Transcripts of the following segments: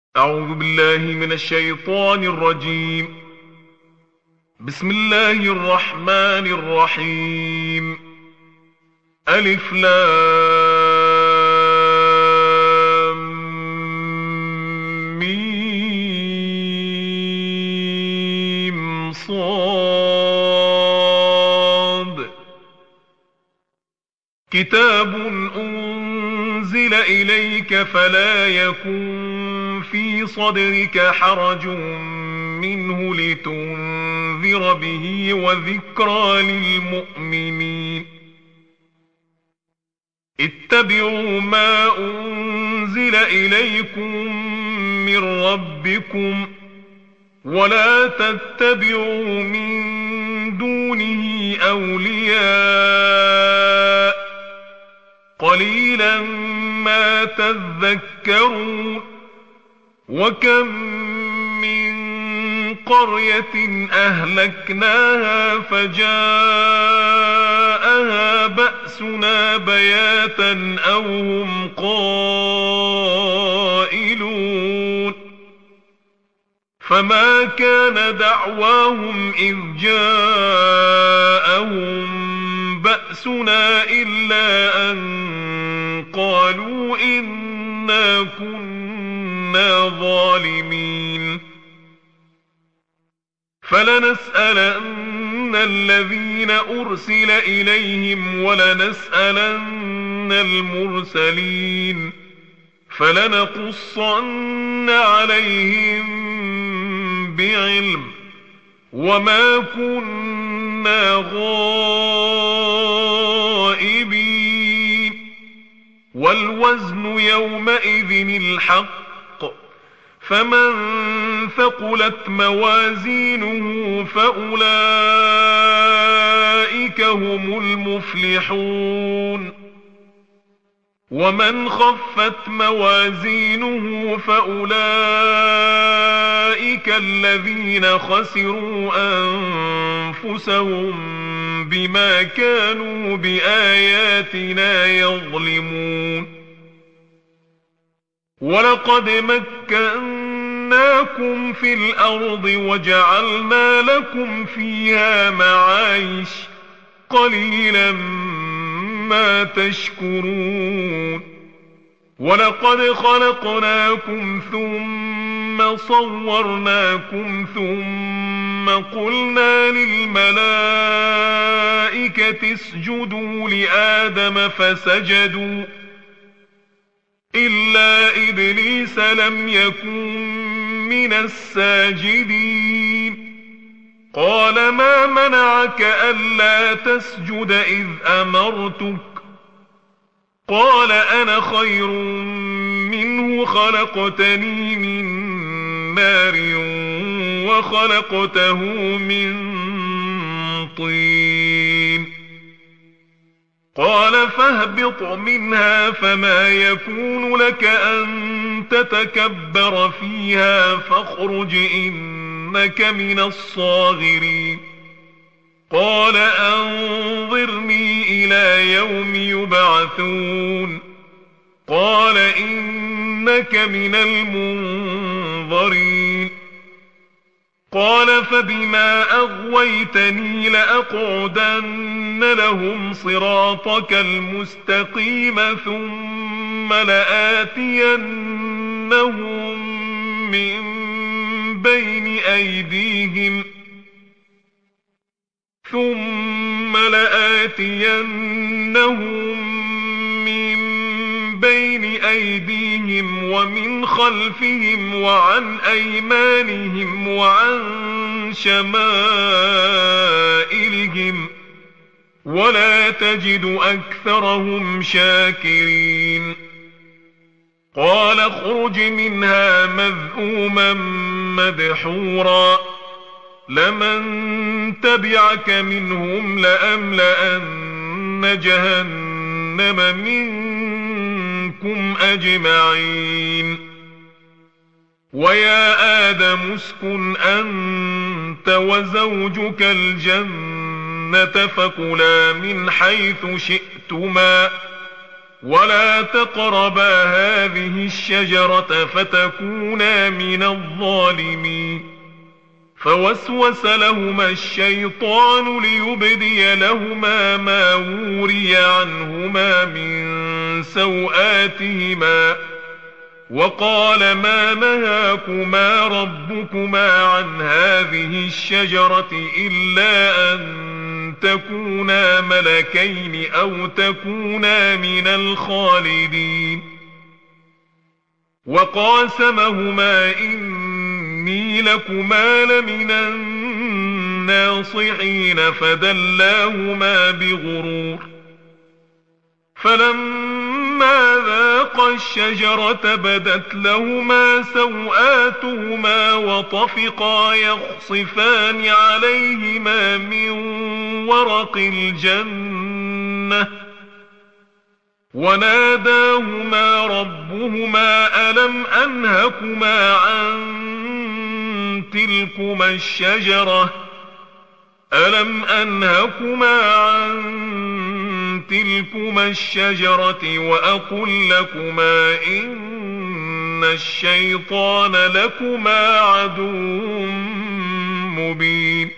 أعوذ بالله من الشيطان الرجيم. بسم الله الرحمن الرحيم. ألف لام ميم صاد. كتاب أنزل إليك فلا يكن في صدرك حرج منه لتنذر به وذكرى للمؤمنين. اتبعوا ما أنزل إليكم من ربكم ولا تتبعوا من دونه أولياء قليلا ما تذكرون. وكم من قرية أهلكناها فجاءها بأسنا بياتا أو هم قائلون. فما كان دعواهم إذ جاءهم بأسنا إلا أن قالوا إنا كنا ظالمين. فلنسألن الذين أرسل إليهم ولنسألن المرسلين فلنقصن عليهم بعلم وما كنا غائبين. والوزن يومئذ الحق فمن ثقلت موازينه فأولئك هم المفلحون. ومن خفت موازينه فأولئك الذين خسروا أنفسهم بما كانوا بآياتنا يظلمون. ولقد مكناكم في الأرض وجعلنا لكم فيها معايش قليلا ما تشكرون. ولقد خلقناكم ثم صورناكم ثم قلنا للملائكة اسجدوا لآدم فسجدوا إلا إبليس لم يكن من الساجدين. قال ما منعك ألا تسجد إذ أمرتك؟ قال أنا خير منه خلقتني من نار وخلقته من طين. قال فاهبط منها فما يكون لك أن تتكبر فيها فاخرج إنك من الصاغرين. قال أنظرني إلى يوم يبعثون. قال إنك من المنظرين. قال فبما أغويتني لأقعدن لهم صراطك المستقيم ثم لآتينهم من بين أيديهم ومن خلفهم وعن أيمانهم وعن شمائلهم ولا تجد أكثرهم شاكرين. قال اخرج منها مذءوما مدحورا لمن تبعك منهم لأملأن جهنم منكم أجمعين. ويا آدم اسكن أنت وزوجك الجنة فكلا من حيث شئتما ولا تقربا هذه الشجرة فتكونا من الظالمين. فوسوس لهما الشيطان ليبدي لهما ما وري عنهما من سوآتهما وقال ما نهاكما ربكما عن هذه الشجرة إلا أن تكونا ملكين أو تكونا من الخالدين. وقاسمهما إني لكما لمن الناصحين فدلاهما بغرور. فلما ذاقا الشجرة بدت لهما سوآتهما وطفقا يخصفان عليهما من ورق الجنة وناداهما ربهما ألم أنهكما عن تلكما الشجرة وأقل لكما إن الشيطان لكما عدو مبين.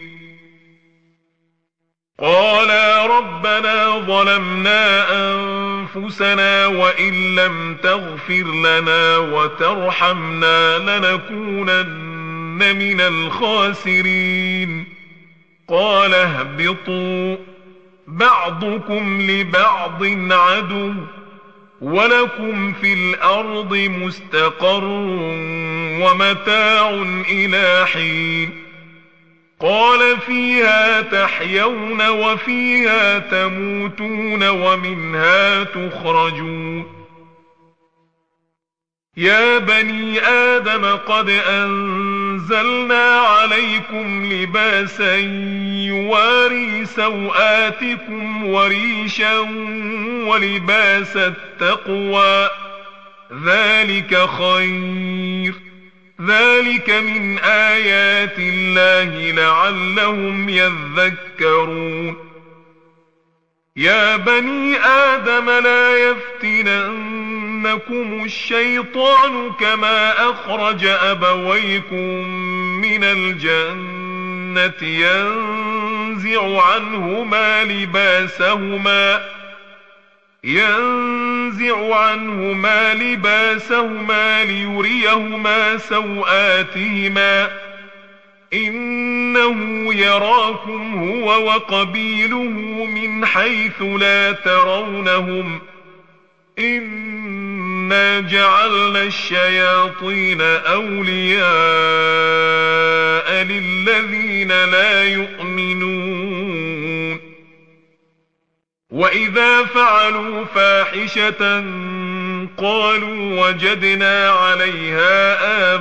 قالا ربنا ظلمنا أنفسنا وإن لم تغفر لنا وترحمنا لنكونن من الخاسرين. قال اهبطوا بعضكم لبعض عدو ولكم في الأرض مستقر ومتاع إلى حين. قال فيها تحيون وفيها تموتون ومنها تخرجون. يا بني آدم قد أنزلنا عليكم لباسا يواري سوآتكم وريشا ولباس التقوى ذلك خير. ذلك من آيات الله لعلهم يذكرون. يا بني آدم لا يفتننكم الشيطان كما أخرج أبويكم من الجنة ينزع عنهما لباسهما ليريهما سوآتهما إنه يراكم هو وقبيله من حيث لا ترونهم إنا جعلنا الشياطين أولياء للذين لا يؤمنون. وإذا فعلوا فاحشة قالوا وجدنا عليها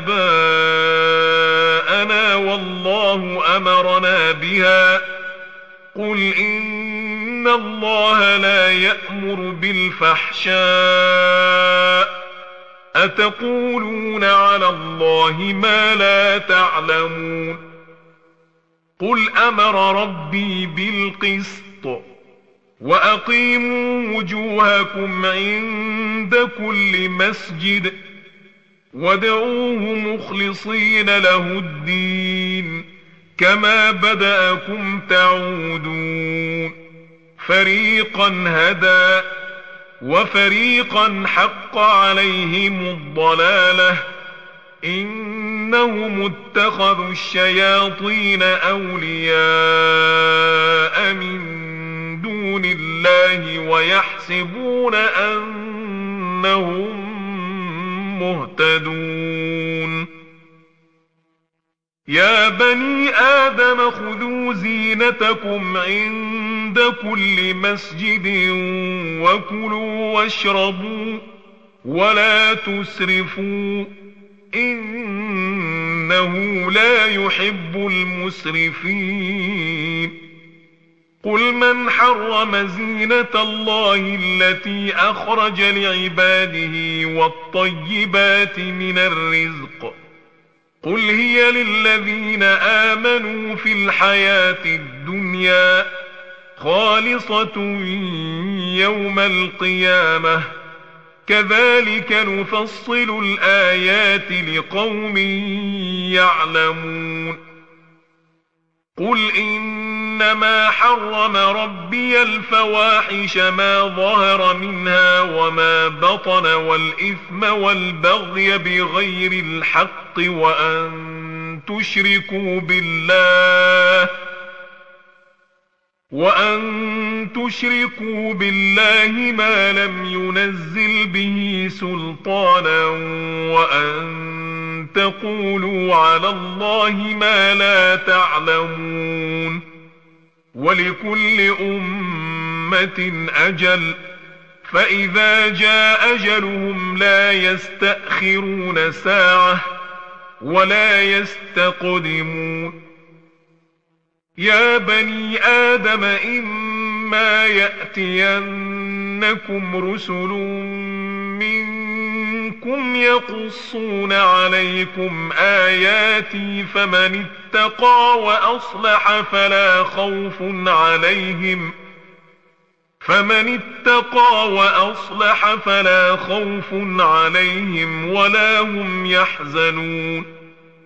آباءنا والله أمرنا بها قل إن الله لا يأمر بالفحشاء أتقولون على الله ما لا تعلمون. قل أمر ربي بالقسط وأقيموا وجوهكم عند كل مسجد وادعوه مخلصين له الدين كما بدأكم تعودون. فريقا هدى وفريقا حق عليهم الضلالة إنهم اتخذوا الشياطين أولياء من دون الله ويحسبون أنهم مهتدون. يا بني آدم خذوا زينتكم عند كل مسجد وكلوا واشربوا ولا تسرفوا إنه لا يحب المسرفين. قل من حرم زينة الله التي أخرج لعباده والطيبات من الرزق قل هي للذين آمنوا في الحياة الدنيا خالصة يوم القيامة كذلك نفصل الآيات لقوم يعلمون قل إنما حرم ربي الفواحش ما ظهر منها وما بطن والإثم والبغي بغير الحق وأن تشركوا بالله ما لم ينزل به سلطانا وأن تقولوا على الله ما لا تعلمون ولكل أمة أجل فإذا جاء أجلهم لا يستأخرون ساعة ولا يستقدمون يا بني آدم إما يأتينكم رسل منكم يقصون عليكم آياتي فمن اتقى وأصلح فلا خوف عليهم ولا هم يحزنون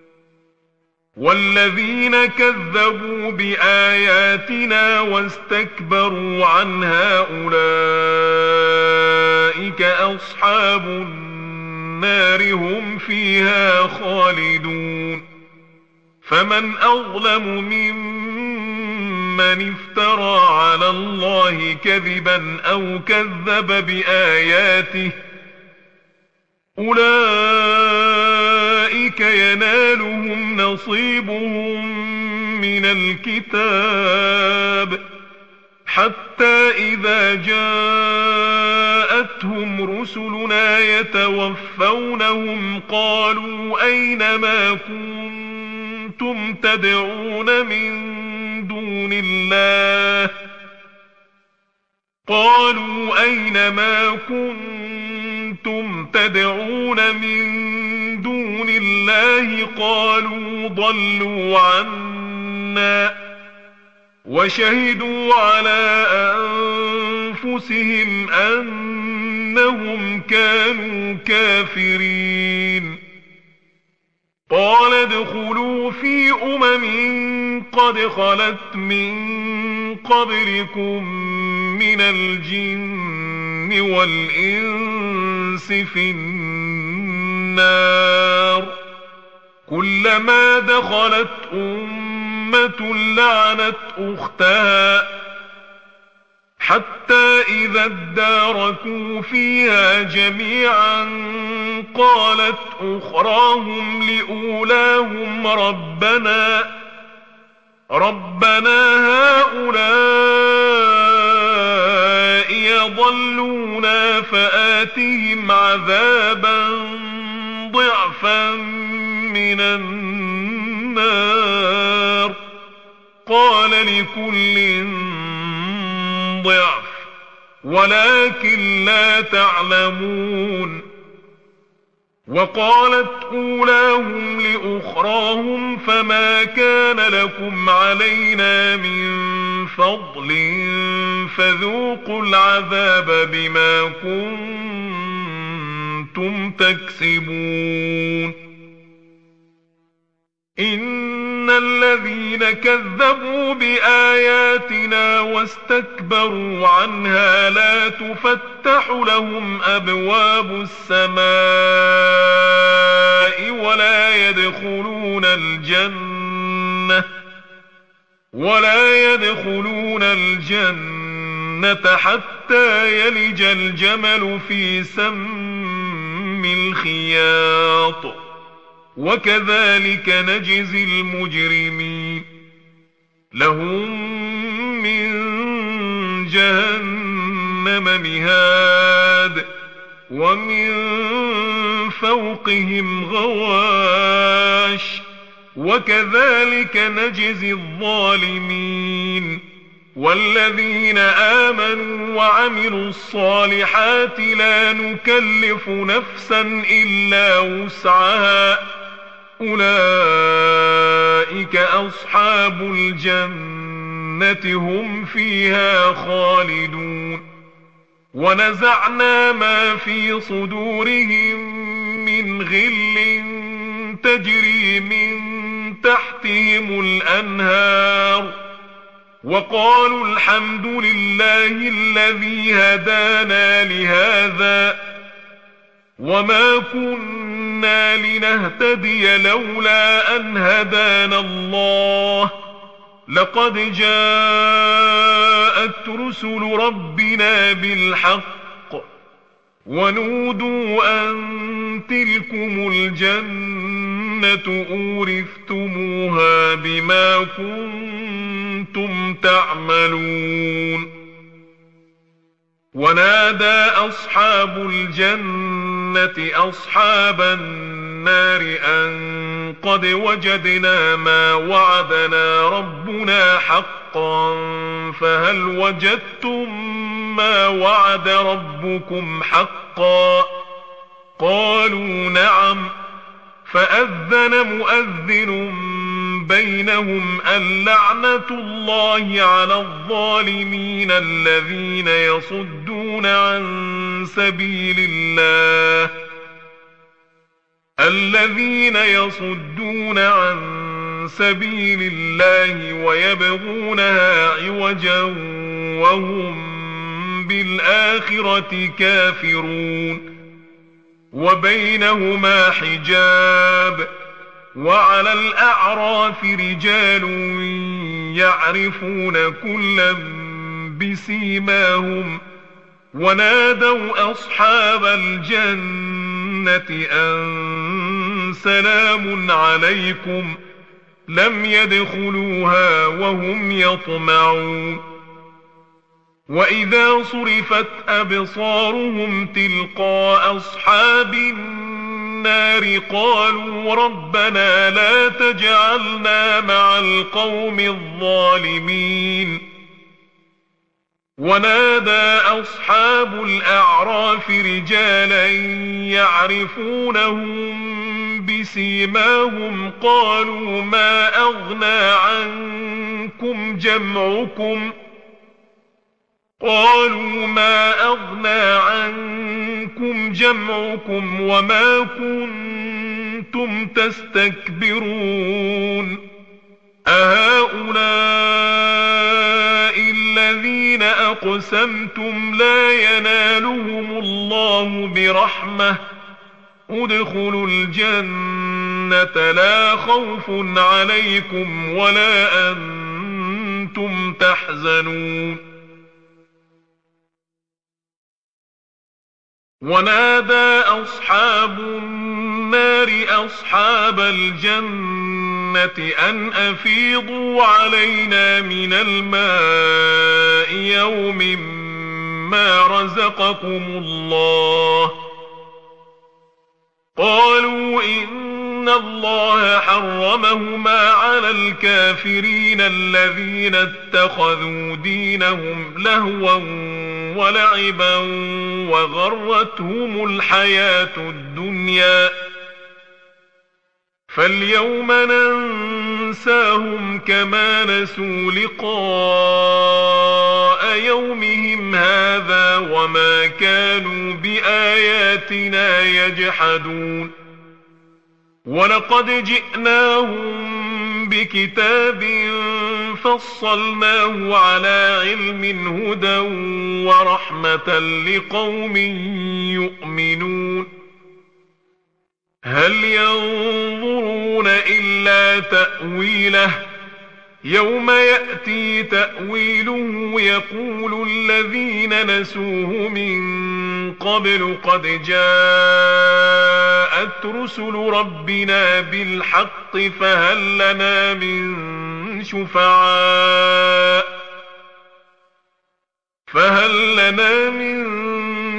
والذين كذبوا بآياتنا واستكبروا عنها أولئك أصحاب النار هم فيها خالدون فمن أظلم ممن افترى على الله كذبا أو كذب بآياته أولئك ينالهم نصيبهم من الكتاب حتى إذا جاءتهم رسلنا يتوفونهم قالوا أين ما كنتم تدعون من دون الله قالوا ضلوا عنا وشهدوا على أنفسهم أنهم كانوا كافرين قال ادخلوا في قد خلت من قبلكم من الجن والإنس في النار كلما دخلت أمة لعنت أختها حتى إذا اداركوا فيها جميعا قالت أخراهم لأولاهم ربنا هؤلاء يضلونا فآتهم عذابا ضعفا من النار قال لكل ضعف ولكن لا تعلمون وقالت أولاهم لأخراهم فما كان لكم علينا من فضل فذوقوا العذاب بما كنتم تكسبون إن الذين كذبوا بآياتنا واستكبروا عنها لا تفتح لهم أبواب السماء ولا يدخلون الجنة حتى يلج الجمل في سم الخياط وكذلك نجزي المجرمين لهم من جهنم مهاد ومن فوقهم غواش وكذلك نجزي الظالمين والذين آمنوا وعملوا الصالحات لا نكلف نفسا إلا وسعها أولئك أصحاب الجنة هم فيها خالدون ونزعنا ما في صدورهم من غل تجري من تحتهم الأنهار وقالوا الحمد لله الذي هدانا لهذا وما كنا لنهتدي لولا أن هدانا الله لقد جاءت رسل ربنا بالحق ونودوا أن تلكم الجنة أورثتموها بما كنتم تعملون ونادى أصحاب الجنة أصحاب النار أن قد وجدنا ما وعدنا ربنا حقا فهل وجدتم ما وعد ربكم حقا قالوا نعم فأذن مؤذن بينهم اللعنة الله على الظالمين الذين يصدون عن سبيل الله ويبغونها عوجا وهم بالآخرة كافرون وبينهما حجاب وعلى الأعراف رجال يعرفون كلا بسيماهم ونادوا أصحاب الجنة أن سلام عليكم لم يدخلوها وهم يطمعون وإذا صرفت أبصارهم تلقاء أصحاب النار قالوا ربنا لا تجعلنا مع القوم الظالمين ونادى أصحاب الأعراف رجالا يعرفونهم بسيماهم قالوا ما أغنى عنكم جمعكم وما كنتم تستكبرون أهؤلاء الذين أقسمتم لا ينالهم الله برحمة ادخلوا الجنة لا خوف عليكم ولا أنتم تحزنون ونادى أصحاب النار أصحاب الجنة أن أفيضوا علينا من الماء يوم ما رزقكم الله قالوا إن الله حرمهما على الكافرين الذين اتخذوا دينهم لهوا ولعبا وغرتهم الحياة الدنيا فاليوم ننساهم كما نسوا لقاء يومهم هذا وما كانوا بآياتنا يجحدون ولقد جئناهم بكتاب فصلناه على علم هدى ورحمة لقوم يؤمنون هل ينظرون إلا تأويله يوم يأتي تأويله يقول الذين نسوه من قبل قد جاءت رسل ربنا بالحق فهل لنا من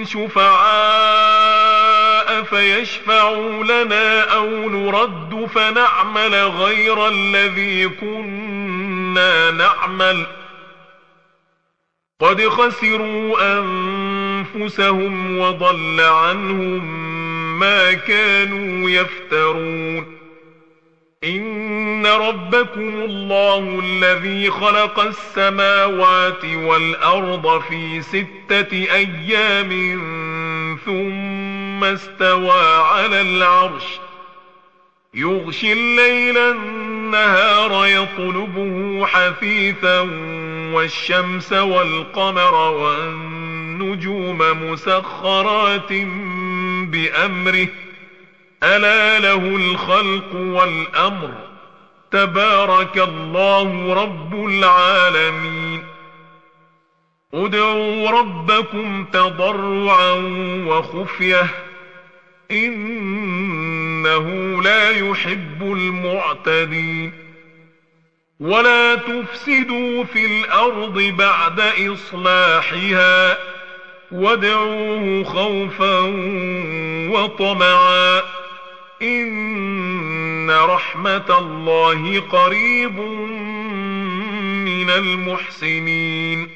شفعاء فيشفعوا لنا أو نرد فنعمل غير الذي كنا نعمل قد خسروا أنفسهم وضل عنهم ما كانوا يفترون إن ربكم الله الذي خلق السماوات والأرض في 6 أيام ثم استوى على العرش يغشي الليل النهار يطلبه حثيثا والشمس والقمر والنجوم مسخرات بأمره ألا له الخلق والأمر تبارك الله رب العالمين ادعوا ربكم تضرعا وخفية إنه لا يحب المعتدين ولا تفسدوا في الأرض بعد إصلاحها وادعوه خوفا وطمعا إن رحمة الله قريب من المحسنين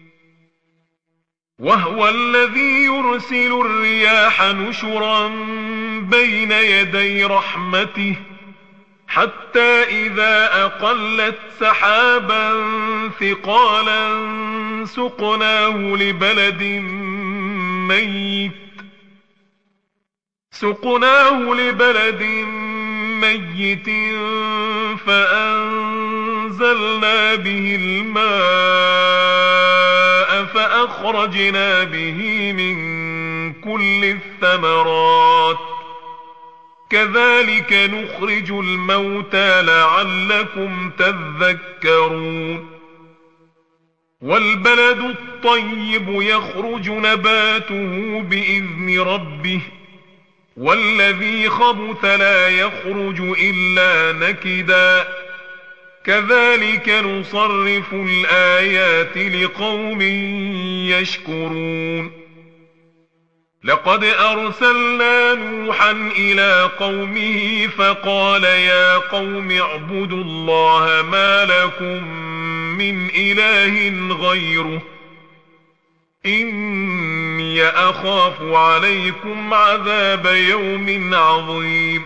وهو الذي يرسل الرياح نشرا بين يدي رحمته حتى إذا أقلت سحابا ثقالا سقناه لبلد ميت فأنزلنا به الماء فأخرجنا به من كل الثمرات كذلك نخرج الموتى لعلكم تذكرون والبلد الطيب يخرج نباته بإذن ربه والذي خبث لا يخرج إلا نكدا كذلك نصرف الآيات لقوم يشكرون لقد أرسلنا نوحا إلى قومه فقال يا قوم اعبدوا الله ما لكم من إله غيره إني أخاف عليكم عذاب يوم عظيم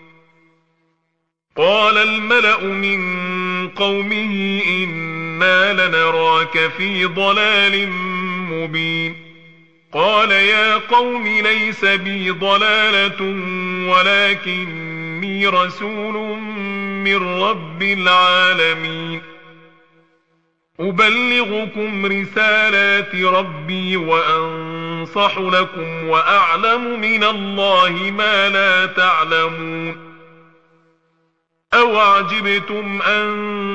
قال الملأ من قومه إنا لنراك في ضلال مبين قال يا قوم ليس بي ضلالة ولكني رسول من رب العالمين أبلغكم رسالات ربي وأنصح لكم وأعلم من الله ما لا تعلمون أوعجبتم أن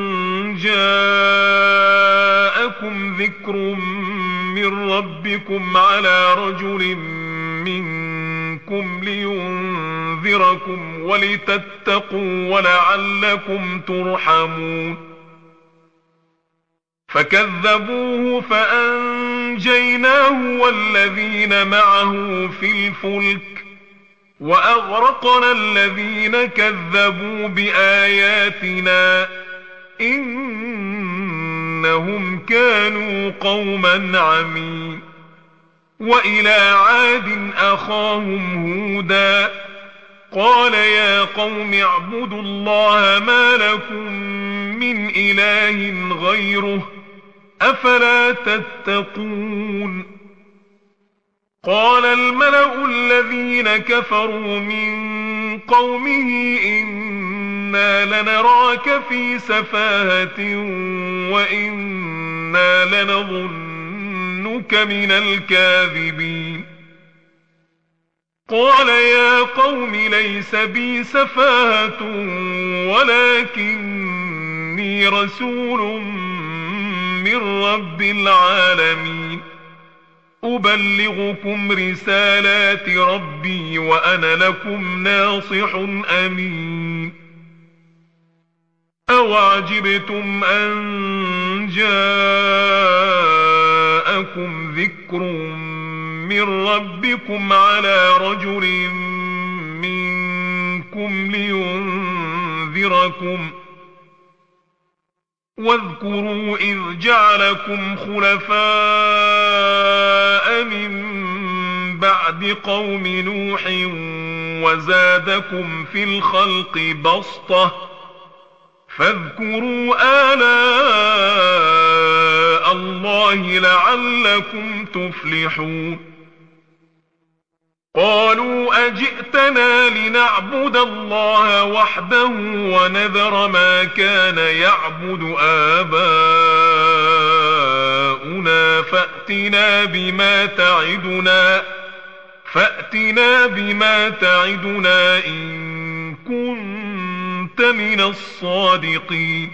جاءكم ذكر من ربكم على رجل منكم لينذركم ولتتقوا ولعلكم ترحمون فكذبوه فأنجيناه والذين معه في الفلك وأغرقنا الذين كذبوا بآياتنا إنهم كانوا قوما عمين وإلى عاد أخاهم هودا قال يا قوم اعبدوا الله ما لكم من إله غيره أفلا تتقون قال الملأ الذين كفروا من قومه إنا لنراك في سفاهة وإنا لنظنك من الكاذبين قال يا قوم ليس بي سفاهة ولكني رسول من رب العالمين أبلغكم رسالات ربي وأنا لكم ناصح أمين أوعجبتم أن جاءكم ذكر من ربكم على رجل منكم لينذركم واذكروا إذ جعلكم خلفاء من بعد قوم نوح وزادكم في الخلق بسطة فاذكروا آلاء الله لعلكم تفلحون قالوا أجئتنا لنعبد الله وحده ونذر ما كان يعبد آباؤنا فأتنا بما تعدنا إن كنت من الصادقين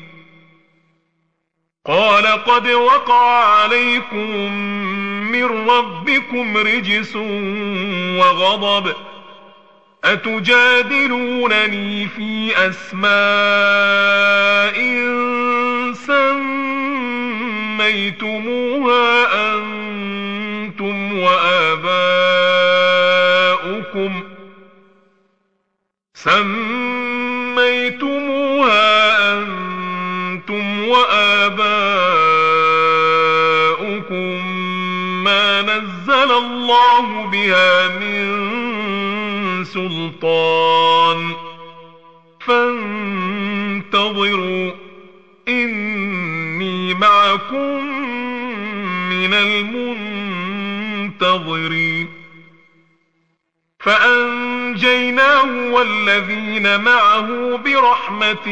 قال قد وقع عليكم من ربكم رجس وغضب أتجادلونني في أسماء سميتموها أنتم وآباؤكم ما نزل الله بها من سلطان فانتظروا إني معكم من المنتظرين فأنجيناه والذين معه برحمة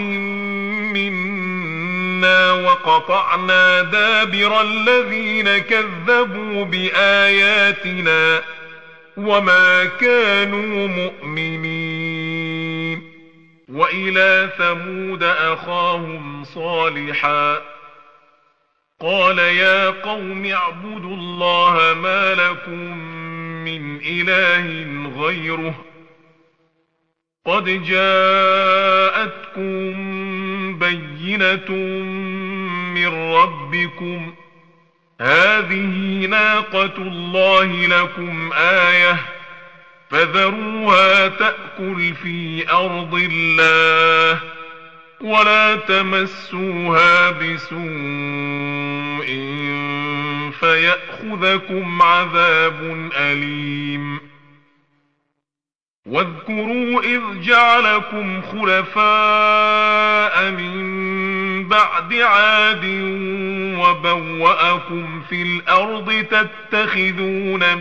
منا وقطعنا دابر الذين كذبوا بآياتنا وما كانوا مؤمنين وإلى ثمود أخاهم صالحا قال يا قوم اعبدوا الله ما لكم من إله غيره قد جاءتكم بينة من ربكم هذه ناقة الله لكم آية فذروها تأكل في أرض الله ولا تمسوها بسوء فيأخذكم عذاب أليم واذكروا إذ جعلكم خلفاء من بعد عاد وبوأكم في الأرض تتخذون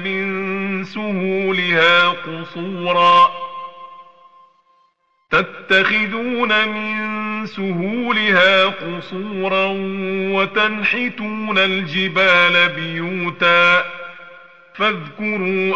من سهولها قصورا وتنحتون الجبال بيوتا فاذكروا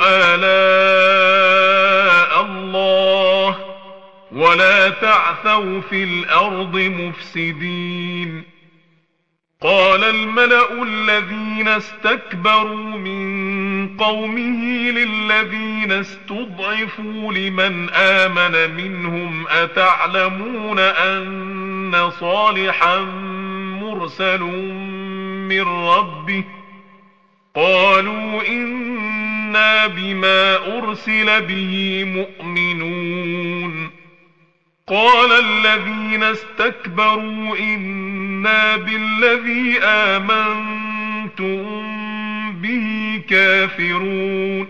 آلاء الله ولا تعثوا في الأرض مفسدين قال الملأ الذين استكبروا من قومه للذين استضعفوا لمن آمن منهم أتعلمون أن صالحا مرسل من ربه قالوا إنا بما أرسل به مؤمنون قال الذين استكبروا إنا بالذي آمنتم به كافرون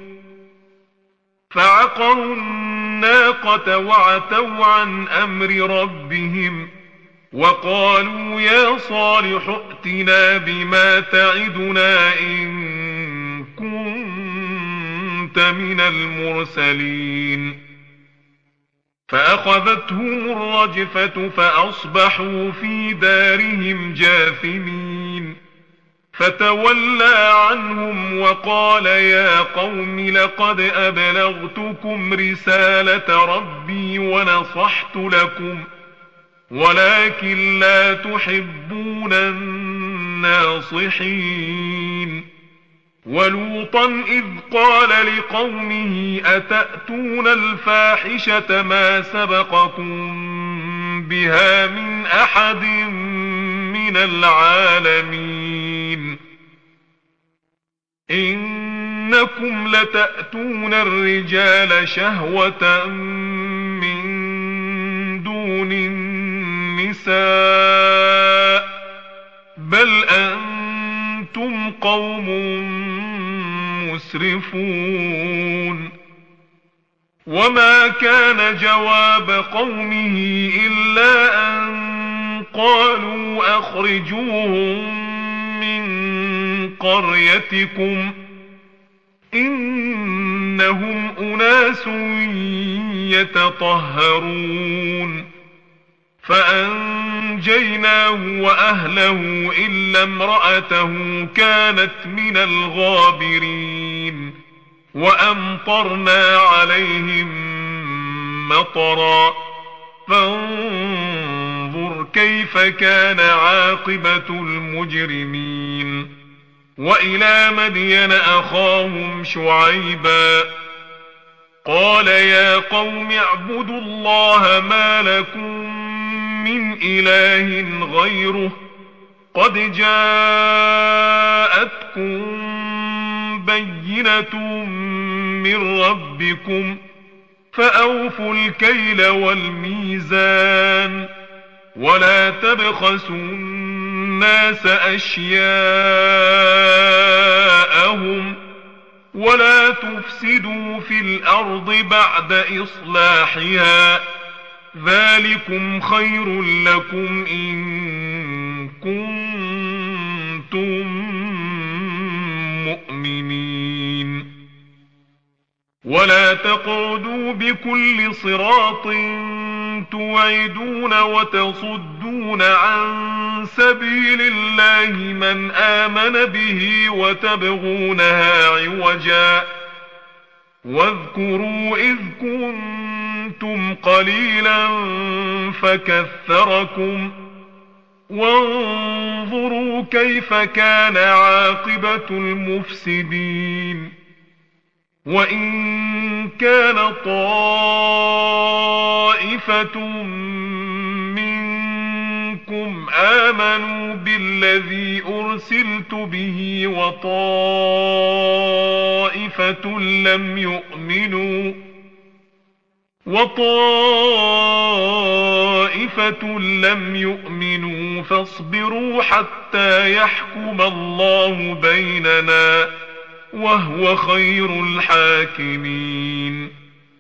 فعقروا الناقة وعتوا عن أمر ربهم وقالوا يا صالح ائتنا بما تعدنا إن كنت من المرسلين فأخذتهم الرجفة فأصبحوا في دارهم جاثمين فتولى عنهم وقال يا قوم لقد أبلغتكم رسالة ربي ونصحت لكم ولكن لا تحبون الناصحين ولوطا إذ قال لقومه أتأتون الفاحشة ما سبقكم بها من أحد من العالمين إنكم لتأتون الرجال شهوة من دون النساء بل أنتم قوم مسرفون وما كان جواب قومه إلا أن قالوا أخرجوهم من قريتكم إنهم أناس يتطهرون فأنجيناه وأهله إلا امرأته كانت من الغابرين وأمطرنا عليهم مطرا فانظر كيف كان عاقبة المجرمين وإلى مدين أخاهم شعيبا قال يا قوم اعبدوا الله ما لكم من إله غيره قد جاءتكم بينة من ربكم فأوفوا الكيل والميزان ولا تبخسوا الناس أشياءهم ولا تفسدوا في الأرض بعد إصلاحها ذلكم خير لكم إن كنتم مؤمنين ولا تقعدوا بكل صراط توعدون وتصدون عن سبيل الله من آمن به وتبغونها عوجا واذكروا إذ كنتم قليلا فكثركم وانظروا كيف كان عاقبة المفسدين وإن كان طائفة منكم آمنوا بالذي أرسلت به وطائفة لم يؤمنوا فاصبروا حتى يحكم الله بيننا وهو خير الحاكمين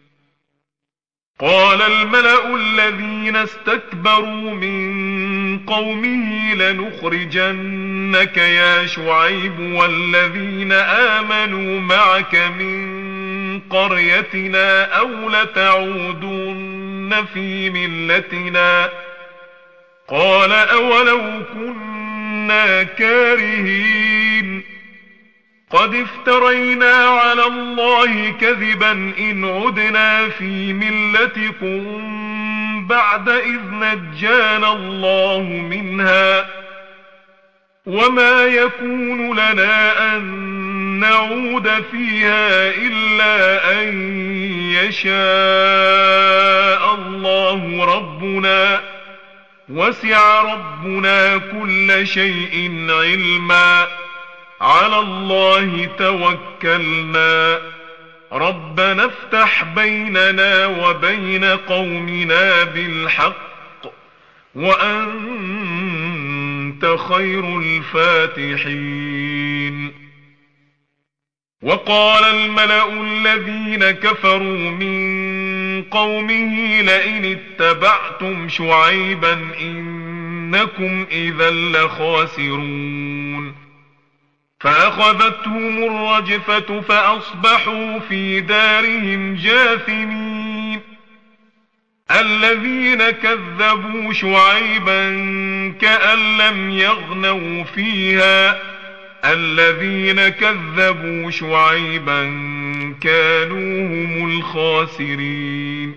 قال الملأ الذين استكبروا من قومه لنخرجنك يا شعيب والذين آمنوا معك من قريتنا أو لتعودن في ملتنا قال أولو كنا كارهين قد افترينا على الله كذبا إن عدنا في ملتكم بعد إذ نجانا الله منها وما يكون لنا أن نعود فيها إلا أن يشاء الله ربنا وسع ربنا كل شيء علما على الله توكلنا ربنا افتح بيننا وبين قومنا بالحق وأنت خير الفاتحين وقال الملأ الذين كفروا من قومه لئن اتبعتم شعيبا إنكم إذا لخاسرون فأخذتهم الرجفة فأصبحوا في دارهم جاثمين الذين كذبوا شعيبا كأن لم يغنوا فيها الذين كذبوا شعيبا كانوا هم الخاسرين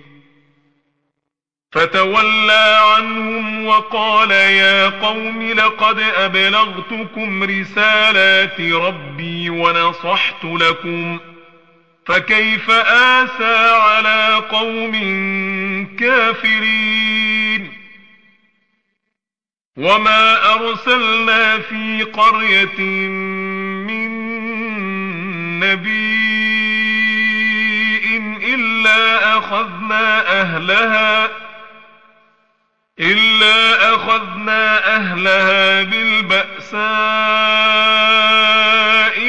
فتولى عنهم وقال يا قوم لقد أبلغتكم رسالات ربي ونصحت لكم فكيف آسى على قوم كافرين وما أرسلنا في قرية من نبي إلا أخذنا أهلها بالبأساء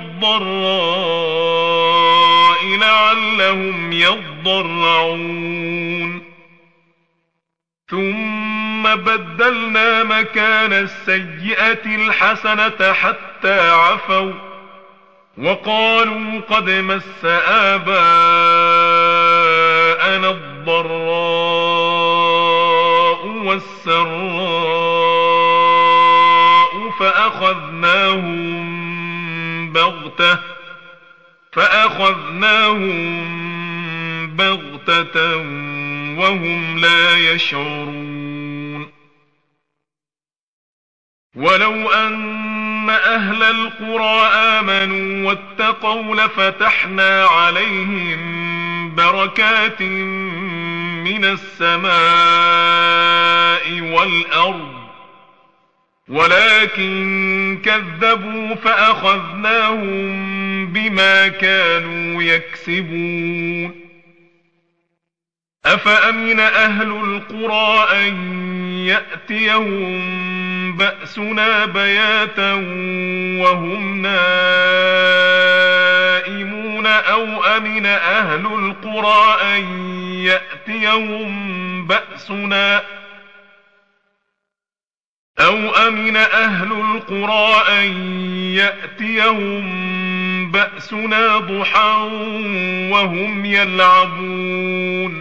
والضراء لعلهم يضرعون ثم بدلنا مكان السيئة الحسنة حتى عفوا وقالوا قد مس آباءنا الضراء والسراء فأخذناهم بغتة وهم لا يشعرون. ولو أن أهل القرى آمنوا واتقوا لفتحنا عليهم بركات من السماء والأرض ولكن كذبوا فأخذناهم بما كانوا يكسبون. أفأمن أهل القرى أن يأتيهم بأسنا بياتا وهم نائمون أو أمن أهل القرى أن يأتيهم بأسنا ضحى وهم يلعبون.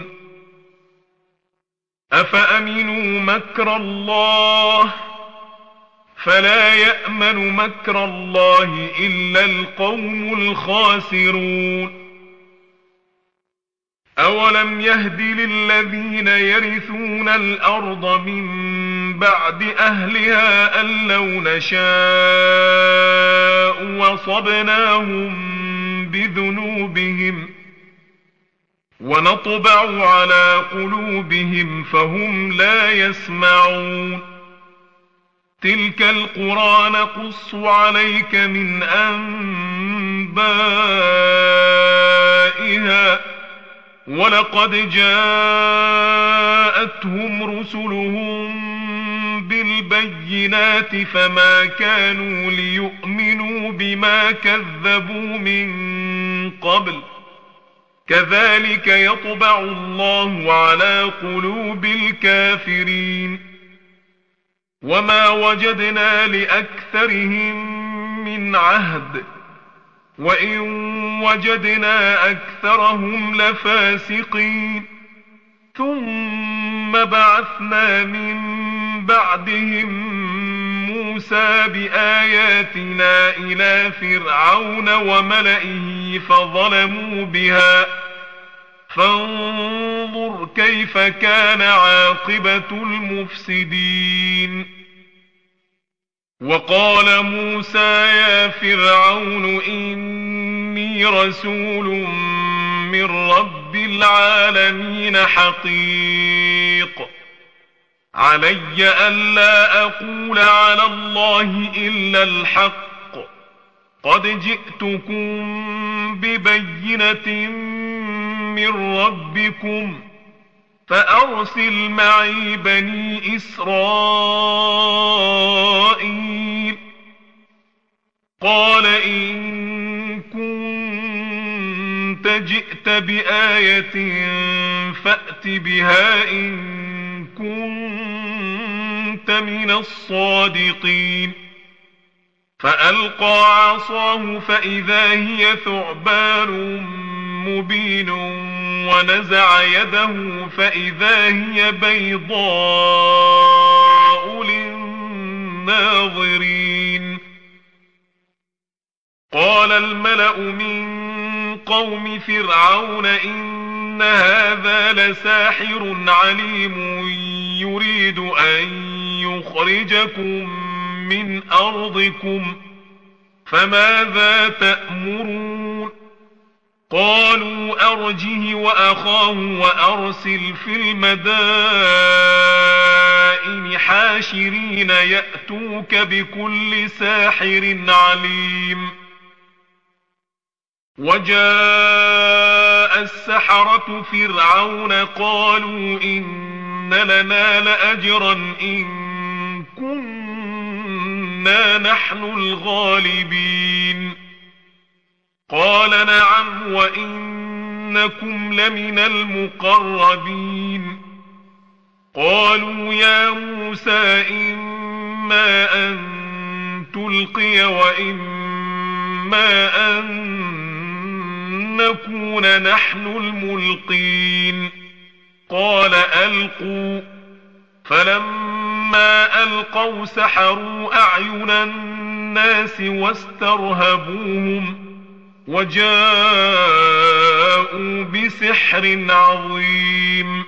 أفأمنوا مكر الله فلا يأمن مكر الله إلا القوم الخاسرون. أولم يهد للذين يرثون الأرض من بعد أهلها أن لو نشاء وصبناهم بذنوبهم ونطبع على قلوبهم فهم لا يسمعون. تلك القرى نقص عليك من أنبائها ولقد جاءتهم رسلهم بالبينات فما كانوا ليؤمنوا بما كذبوا من قبل كذلك يطبع الله على قلوب الكافرين. وما وجدنا لأكثرهم من عهد وإن وجدنا أكثرهم لفاسقين. ثم بعثنا من بعدهم موسى بآياتنا إلى فرعون وملئه فظلموا بها فانظر كيف كان عاقبة المفسدين. وقال موسى يا فرعون إني رسول من رب العالمين حقيق علي ألا أقول على الله إلا الحق قد جئتكم ببينة من ربكم فأرسل معي بني إسرائيل. قال إن كنت جئت بآية فأت بها إن كنت من الصادقين. فألقى عصاه فإذا هي ثعبان مبين ونزع يده فإذا هي بيضاء للناظرين. قال الملأ من قوم فرعون إن هذا لساحر عليم يريد أن يخرجكم من أرضكم فماذا تأمرون؟ قالوا أرجه وأخاه وأرسل في المدائن حاشرين يأتوك بكل ساحر عليم. وجاء السحرة فرعون قالوا إن لنا لأجرا إن كنا نحن الغالبين. قال نعم وإنكم لمن المقربين. قالوا يا موسى موسى إما أن تلقي وإما أن نكون نحن الملقين قال ألقوا فلما ألقوا سحروا أعين الناس واسترهبوهم وجاءوا بسحر عظيم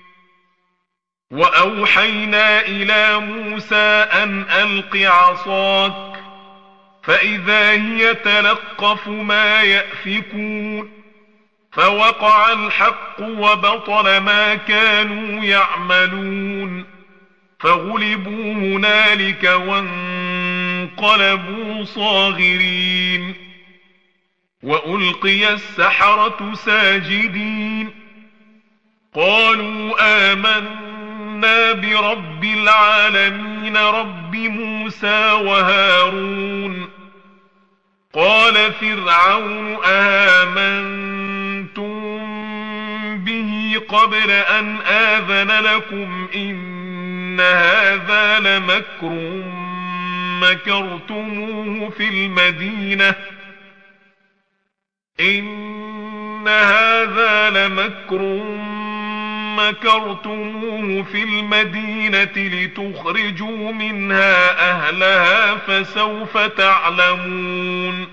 وأوحينا إلى موسى أن ألق عصاك فإذا هي تلقف ما يأفكون فوقع الحق وبطل ما كانوا يعملون فغلبوا هنالك وانقلبوا صاغرين وألقي السحرة ساجدين قالوا آمنا برب العالمين رب موسى وهارون قال فرعون آمنتم به قبل أن آذن لكم إن هذا لمكر مكرتموه في المدينة لتخرجوا منها أهلها فسوف تعلمون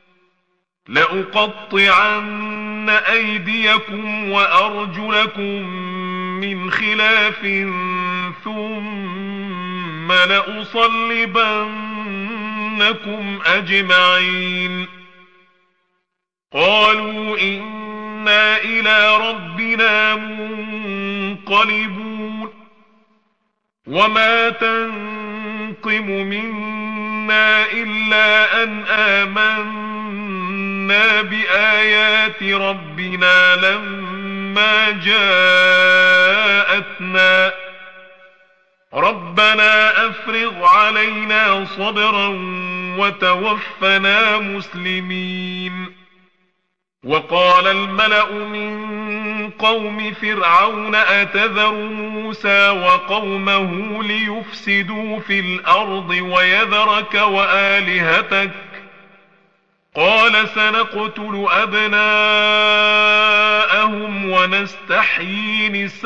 لأقطعن أيديكم وأرجلكم من خلاف ثم لأصلبنكم أجمعين قالوا إنا إلى ربنا منقلبون وما تنقم منا إلا أن آمنا بآيات ربنا لما جاءتنا ربنا أفرغ علينا صبرا وتوفنا مسلمين وقال الملأ من قوم فرعون أتذر موسى وقومه ليفسدوا في الأرض ويذرك وآلهتك قال سنقتل أبناءهم ونستحيي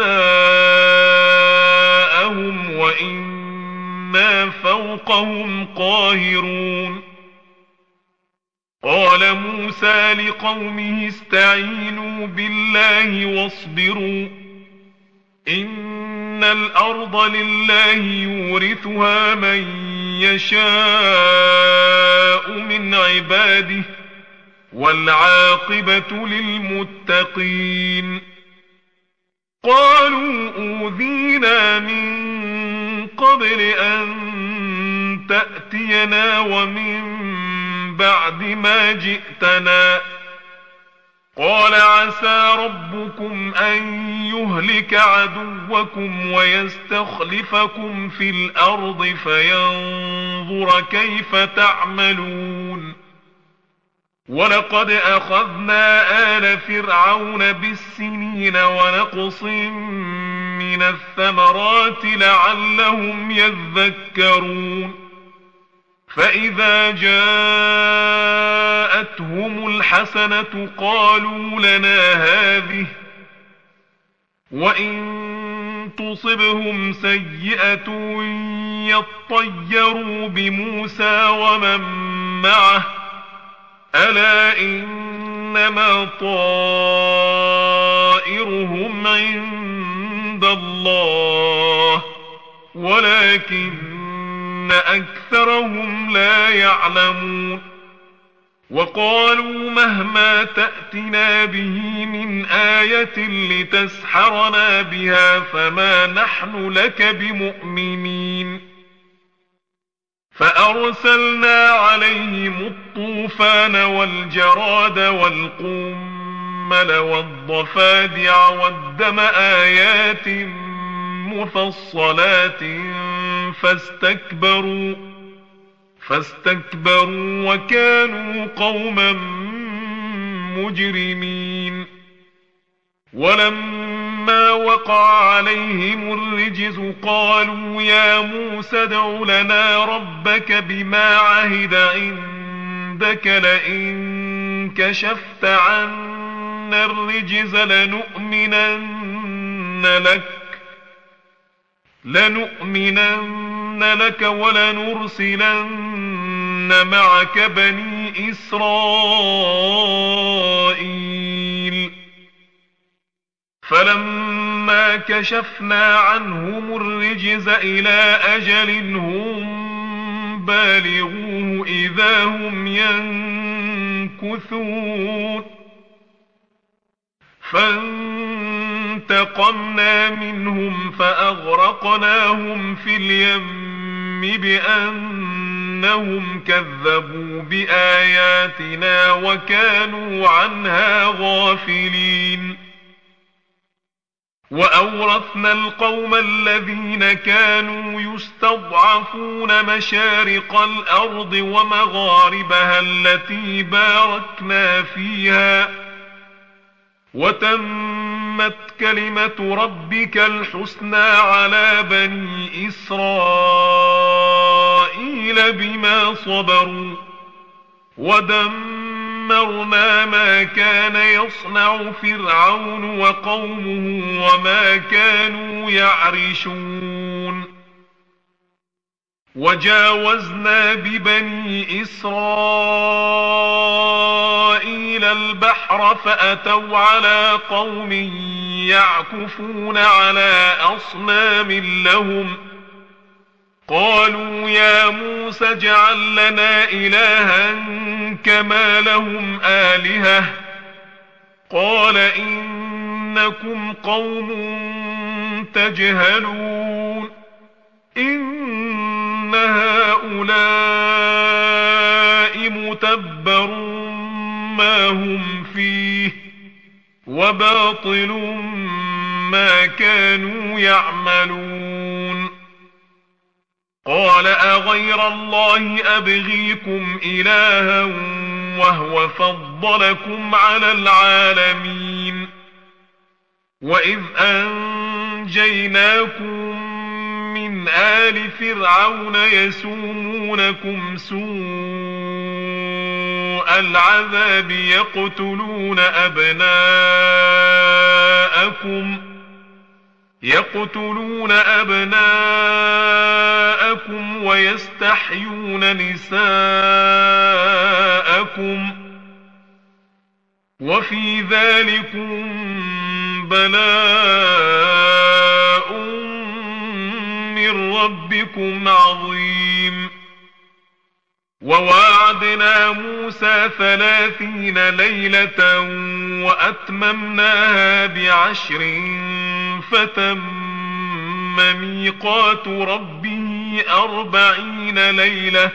نساءهم وإنا فوقهم قاهرون قال موسى لقومه استعينوا بالله واصبروا إن الأرض لله يورثها من يشاء من عباده والعاقبة للمتقين قالوا أوذينا من قبل أن تأتينا ومن بعد ما جئتنا قال عسى ربكم أن يهلك عدوكم ويستخلفكم في الأرض فينظر كيف تعملون ولقد أخذنا آل فرعون بالسنين ونقص من الثمرات لعلهم يذكرون فإذا جاءتهم الحسنة قالوا لنا هذه وإن تصبهم سيئة يطيروا بموسى ومن معه ألا إنما طائرهم عند الله ولكن أكثرهم لا يعلمون وقالوا مهما تأتنا به من آية لتسحرنا بها فما نحن لك بمؤمنين فأرسلنا عليهم الطوفان والجراد والقمل والضفادع والدم آيات مفصلات فاستكبروا وكانوا قوما مجرمين ولما فلما وقع عليهم الرجز قالوا يا موسى ادع لنا ربك بما عهد عندك لئن كشفت عنا الرجز لنؤمنن لك ولنرسلن معك بني إسرائيل فلما كشفنا عنهم الرجز إلى أجل هم بالغوه إذا هم ينكثون فانتقمنا منهم فأغرقناهم في اليم بأنهم كذبوا بآياتنا وكانوا عنها غافلين وأورثنا القوم الذين كانوا يستضعفون مشارق الأرض ومغاربها التي باركنا فيها وتمت كلمة ربك الحسنى على بني إسرائيل بما صبروا ودمرنا ما كان يصنع فرعون وقومه وما كانوا يعرشون وجاوزنا ببني إسرائيل البحر فأتوا على قوم يعكفون على أصنام لهم قالوا يا موسى اجعل لنا إلها كما لهم آلهة قال إنكم قوم تجهلون إن هؤلاء متبر ما هم فيه وباطل ما كانوا يعملون قال أغير الله أبغيكم إلها وهو فضلكم على العالمين وإذ أنجيناكم من آل فرعون يسومونكم سوء العذاب يقتلون أبناءكم ويستحيون نساءكم وفي ذلكم بلاء من ربكم عظيم وواعدنا موسى 30 ليلة وأتممناها ب10 فتم ميقات ربه 40 ليلة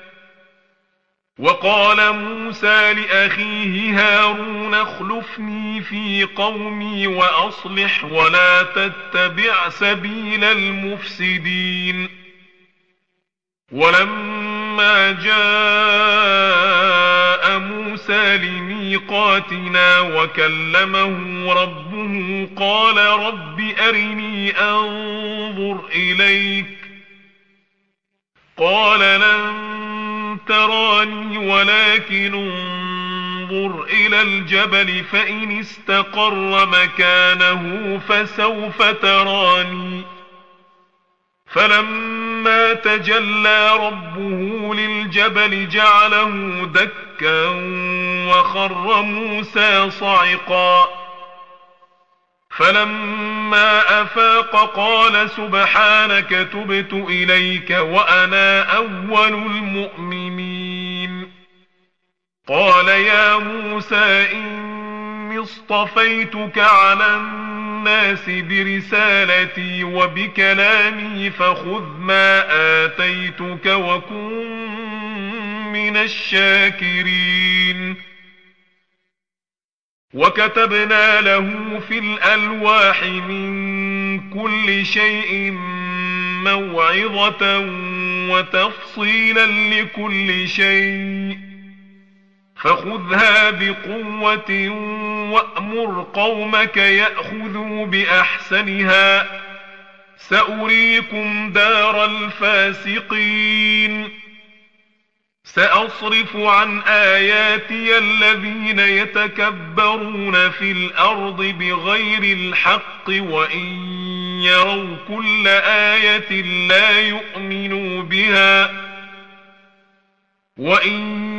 وقال موسى لأخيه هارون اخلفني في قومي وأصلح ولا تتبع سبيل المفسدين ولما جاء موسى لميقاتنا وكلمه ربه قال رب أرني أنظر إليك قال لن تراني ولكن انظر إلى الجبل فإن استقر مكانه فسوف تراني فلما تجلى ربه للجبل جعله دكا وخر موسى صعقا فلما أفاق قال سبحانك تبت إليك وأنا أول المؤمنين قال يا موسى إني اصطفيتك على الناس برسالتي وبكلامي فخذ ما آتيتك وكن من الشاكرين وكتبنا له في الألواح من كل شيء موعظة وتفصيلا لكل شيء فخذها بقوة وأمر قومك يأخذوا بأحسنها سأريكم دار الفاسقين سأصرف عن آياتي الذين يتكبرون في الأرض بغير الحق وإن يروا كل آية لا يؤمنوا بها وإن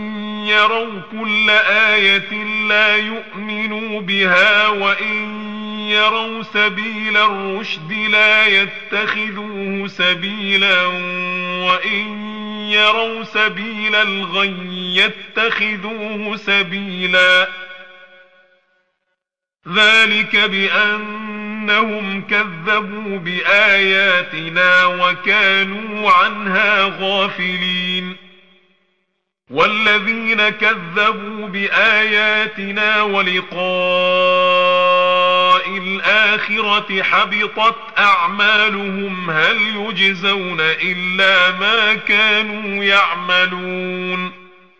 يروا سبيل الرشد لا يتخذوه سبيلا وإن يروا سبيل الغي يتخذوه سبيلا ذلك بأنهم كذبوا بآياتنا وكانوا عنها غافلين والذين كذبوا بآياتنا ولقاء الآخرة حبطت أعمالهم هل يجزون إلا ما كانوا يعملون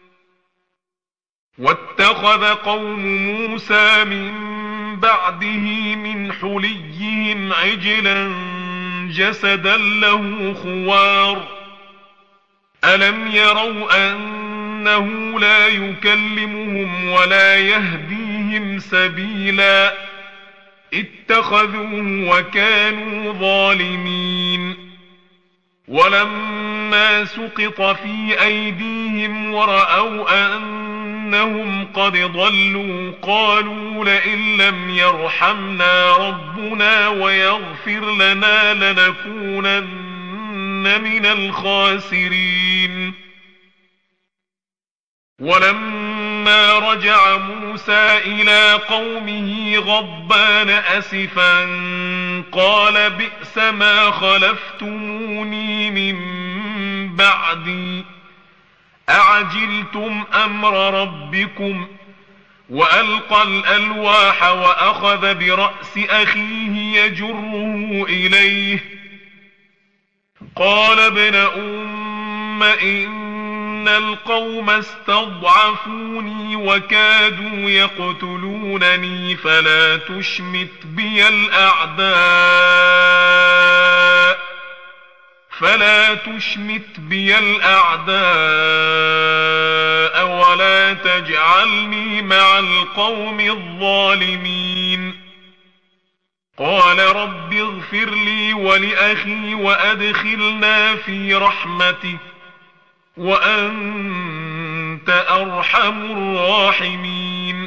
واتخذ قوم موسى من بعده من حليهم عجلا جسدا له خوار ألم يروا أنه لا يكلمهم ولا يهديهم سبيلا اتخذوه وكانوا ظالمين ولما سقط في أيديهم ورأوا أنهم قد ضلوا قالوا لئن لم يرحمنا ربنا ويغفر لنا لنكونن من الخاسرين ولما رجع موسى إلى قومه غضبان أسفا قال بئس ما خلفتموني من بعدي أعجلتم أمر ربكم وألقى الألواح وأخذ برأس أخيه يجره إليه قال ابن أم إن القوم استضعفوني وكادوا يقتلونني فلا تشمت بي الأعداء ولا تجعلني مع القوم الظالمين قال رب اغفر لي ولأخي وأدخلنا في رحمتك وأنت أرحم الراحمين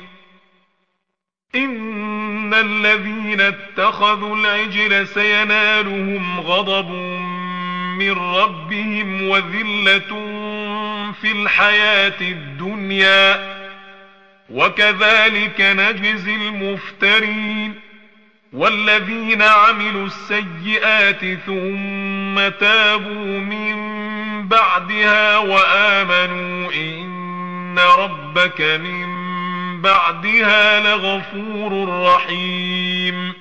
إن الذين اتخذوا العجل سينالهم غضب من ربهم وذلة في الحياة الدنيا وكذلك نجزي المفترين والذين عملوا السيئات ثم تابوا من بعدها وآمنوا إن ربك من بعدها لغفور رحيم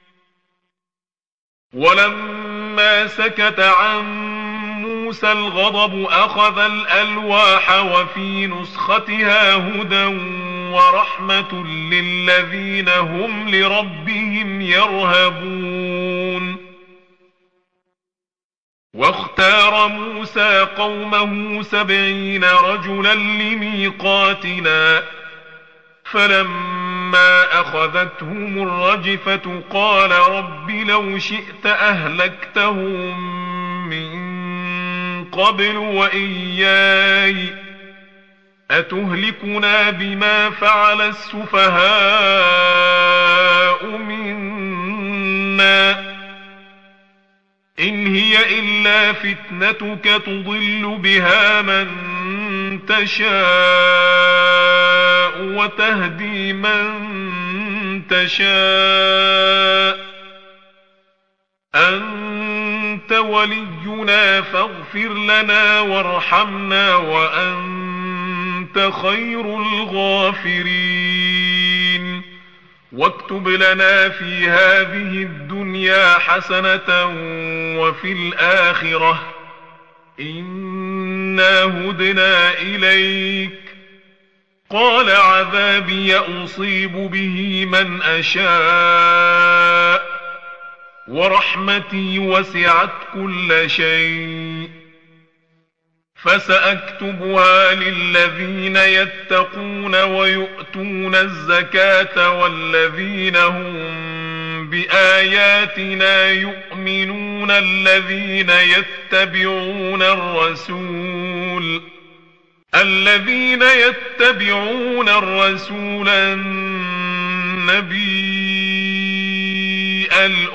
ولما سكت عن موسى الغضب أخذ الألواح وفي نسختها هدى ورحمة للذين هم لربهم يرهبون واختار موسى قومه 70 رجلا لميقاتنا فلما أخذتهم الرجفة قال رب لو شئت أهلكتهم من قبل وإياي أتهلكنا بما فعل السفهاء منا إن هي إلا فتنتك تضل بها من تشاء وتهدي من تشاء أنت ولينا فاغفر لنا وارحمنا وأنت خير الغافرين واكتب لنا في هذه الدنيا حسنة وفي الآخرة إنا هدنا إليك قال عذابي أصيب به من أشاء ورحمتي وسعت كل شيء فسأكتبها للذين يتقون ويؤتون الزكاة والذين هم بآياتنا يؤمنون الذين يتبعون الرسول النبي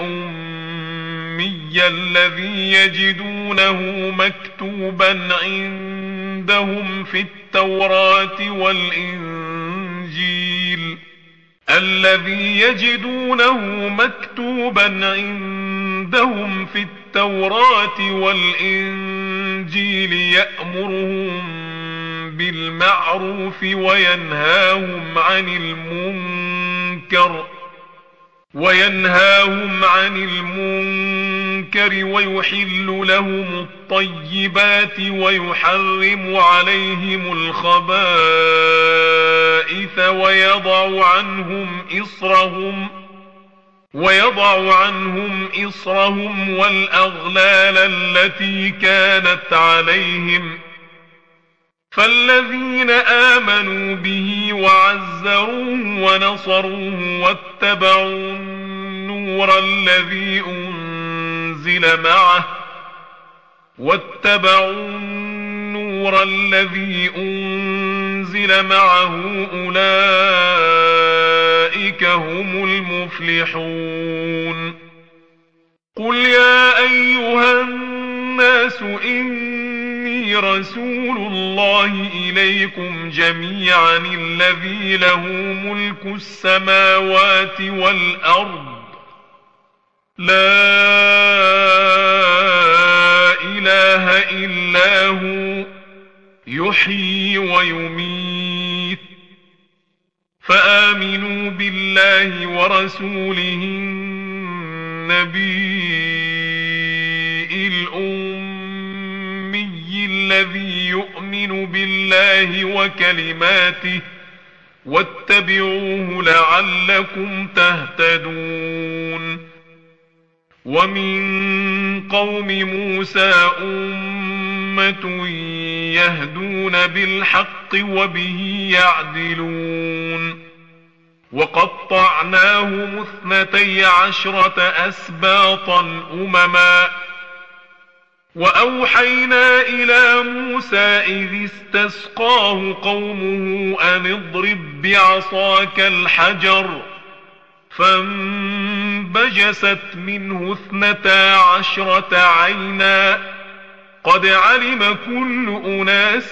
الأمي الذي يجدونه مكتوبا عندهم في التوراة والإنجيل يأمرهم بالمعروف وينهاهم عن المنكر ويحل لهم الطيبات ويحرم عليهم الخبائث ويضع عنهم إصرهم والأغلال التي كانت عليهم فالذين آمنوا به وعزروه ونصروه واتبعوا النور الذي أنزل معه أولئك هم المفلحون قل يا أيها الناس إني رسول الله إليكم جميعا الذي له ملك السماوات والأرض لا إله إلا هو يحيي ويميت فآمنوا بالله ورسوله النبي الأمي الذي يؤمن بالله وكلماته واتبعوه لعلكم تهتدون ومن قوم موسى أمة يهدون بالحق وبه يعدلون وقطعناهم 12 أسباطا أمما وأوحينا إلى موسى إذ استسقاه قومه أن اضرب بعصاك الحجر فانبجست منه 12 عينا قد علم كل أناس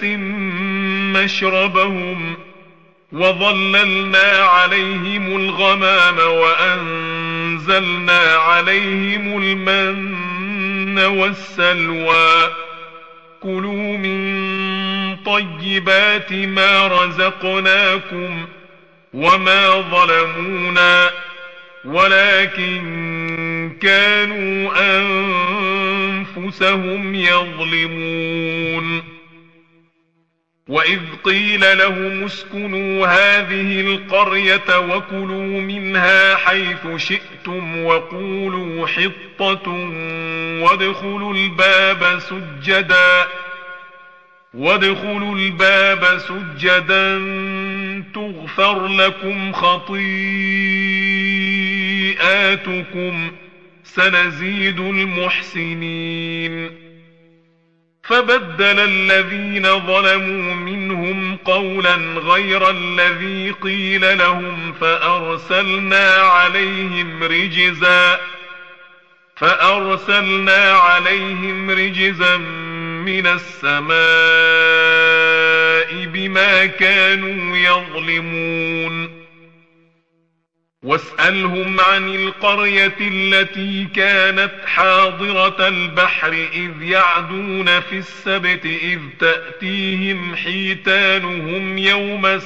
مشربهم وظللنا عليهم الغمام وأنزلنا عليهم المن والسلوى كلوا من طيبات ما رزقناكم وما ظلمونا ولكن كانوا أنفسهم يظلمون وإذ قيل لهم اسكنوا هذه القرية وكلوا منها حيث شئتم وقولوا حطة وادخلوا الباب سجدا تغفر لكم خطيئاتكم سنزيد المحسنين فبدل الذين ظلموا منهم قولا غير الذي قيل لهم فأرسلنا عليهم رجزا من السماء بما كانوا يظلمون واسألهم عن القرية التي كانت حاضرة البحر إذ يعدون في السبت إذ تأتيهم حيتانهم يوم